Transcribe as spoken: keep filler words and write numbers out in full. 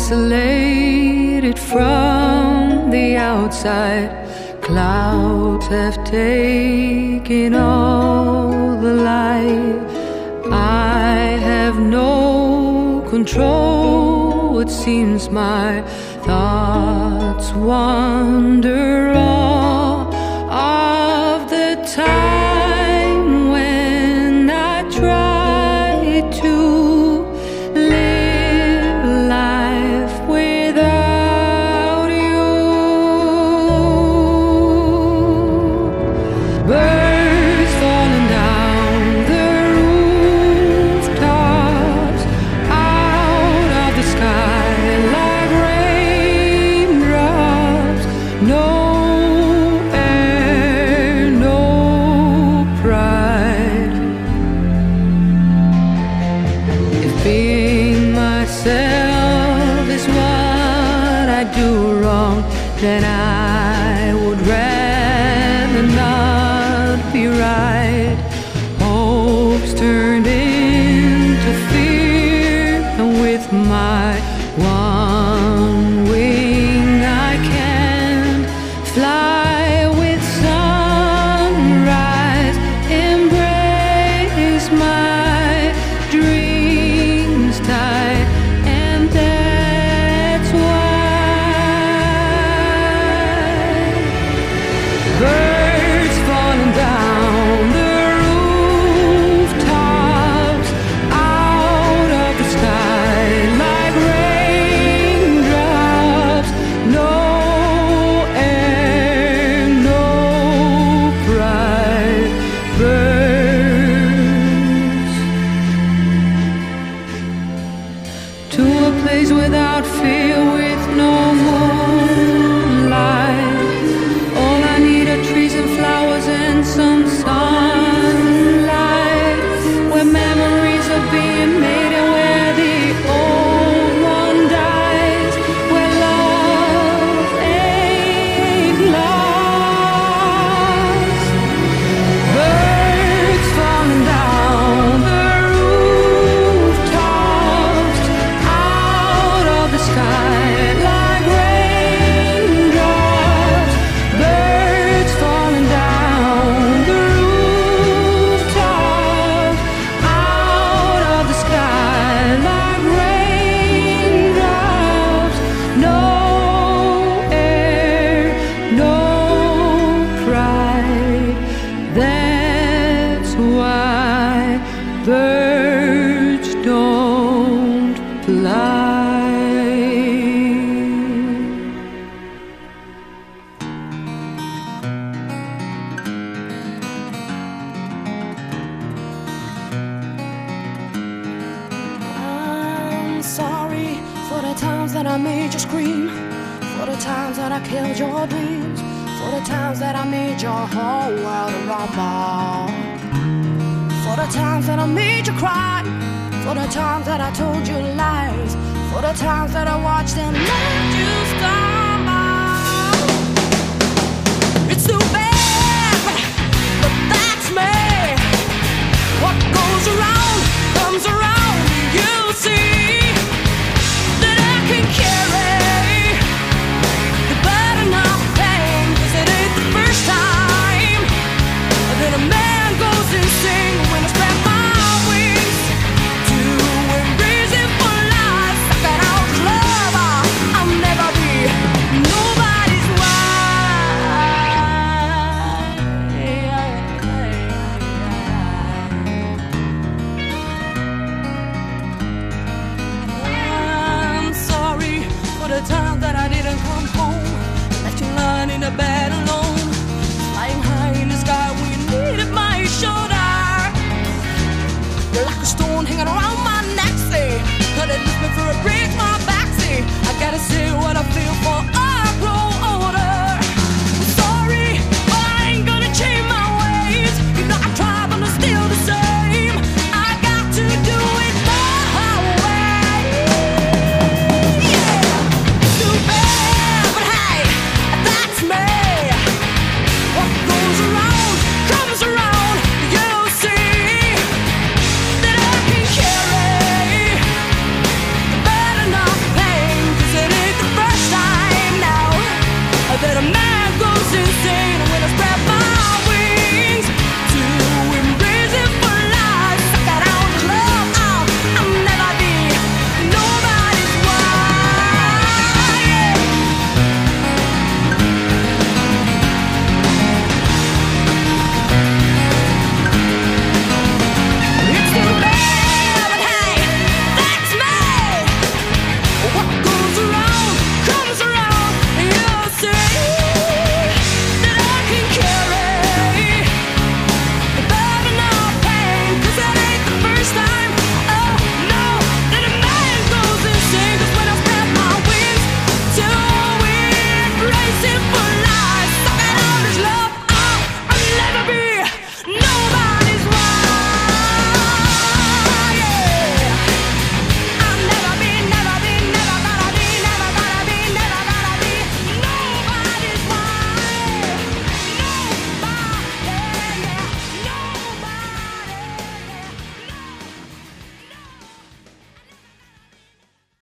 isolated from the outside. Clouds have taken all the light. I have no control. It seems my thoughts wander all of the time when I try to live life without you. Birds falling down the rooftops, out of the sky like raindrops. No air, no pride. If being myself is what I do wrong, then I would rather not be right. Hopes turned into fear, and with my one wing I can't fly with sunrise. Embrace my dreams tight, and that's why birds falling down the rooftops, out of the sky like raindrops. No air, no pride. Birds to a place without fear, with no moonlight. All I need are trees and flowers and some sunlight, where memories are being made and where the old one dies, where love ain't lost. Birds falling down the rooftops, out of the sky like raindrops. Birds falling down the rooftops, out of the sky like raindrops. No air, no pride. That's why birds don't fly. I'm sorry for the times that I made you scream, for the times that I killed your dreams, for the times that I made your whole world rumble, for the times that I made you cry, for the times that I told you lies, for the times that I watched and let you scar.